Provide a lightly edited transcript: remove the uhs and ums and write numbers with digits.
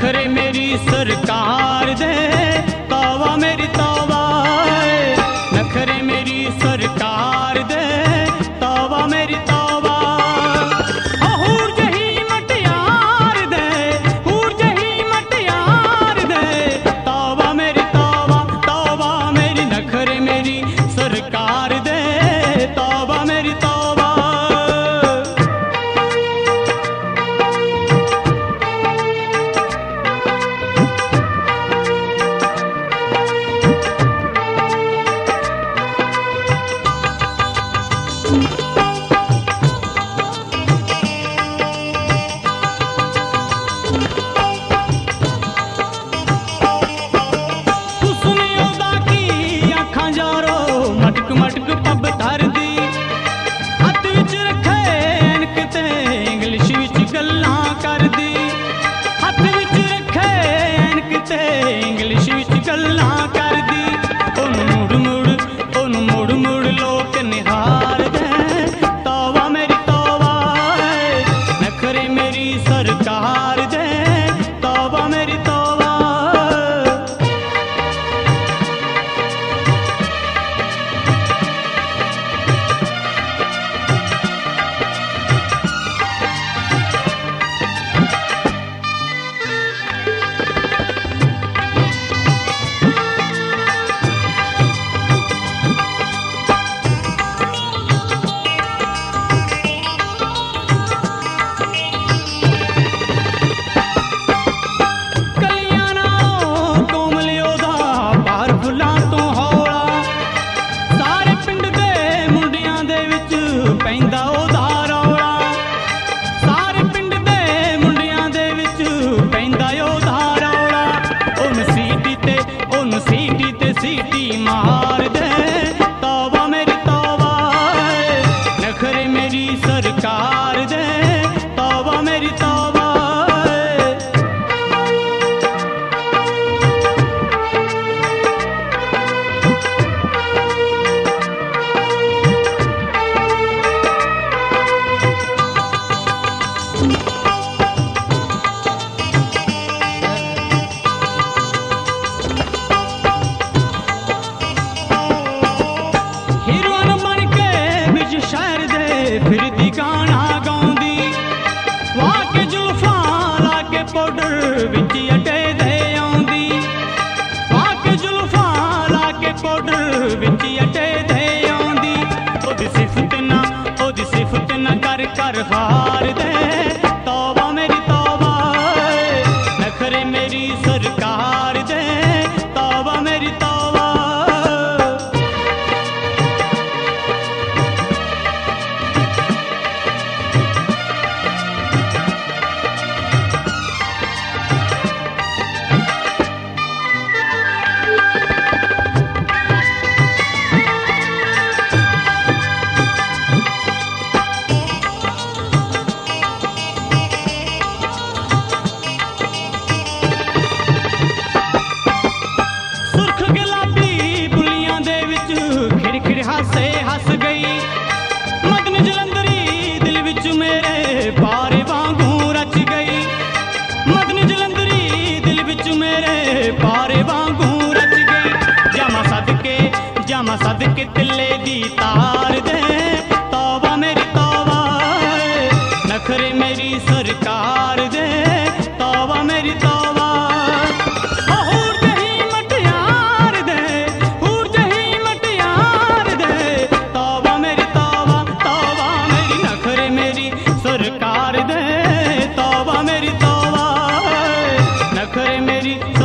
नखरे मेरी सरकार दे, तौबा मेरी तौबा। नखरे मेरी सरकार दे, तौबा मेरी तौबा। हूर जही मटियार दे, हूर जही मटियार दे, तौबा मेरी तौबा, तौबा मेरी। नखरे मेरी सरकार दे, तौबा मेरी तौबा। मटक पब धर दी, हथ विच रखे ऐनक ते इंग्लिश विच गल्लां कर दी। हथ विच रखे ऐनक ते इंग्लिश विच गल्लां कर दी। ओनू मुड़ मुड़ लोक निहार दे, तौबा मेरी तौबा। नखरे मेरी सरकार दे, तौबा मेरी तौबा। पैंदा ओदा रौला, सारे पिंड दे मुंडियां दे विच पैंदा ओदा रौला। ओनू सीटी ते सीटी मार दे, तौबा मेरी तौबा। नखरे मेरी सरकार दे, तौबा मेरी तौबा। फिरदी गाना गाउंदी, वाके जुल्फां लाके पाउडर विच अटे दे आउंदी। वाके जुल्फां लाके पाउडर विच अटे दे आउंदी। ओदी सिफत ना कर कर हार दे, तौबा मेरी तौबा। नखरे मेरी सरकार दे, तौबा मेरी तौबा। हासे हस गई मदन जलंधरी, दिल विच मेरे पारे वांगू रच गई। मदन जलंधरी, दिल विच मेरे पारे वांगू रच गई। जामा सदके तिल्ले दी तार दे, तौबा मेरी तौबा। नखरे मेरी सरकार दे, तौबा मेरी तौबा। सरकार दे, तौबा मेरी तौबा। नखरे मेरी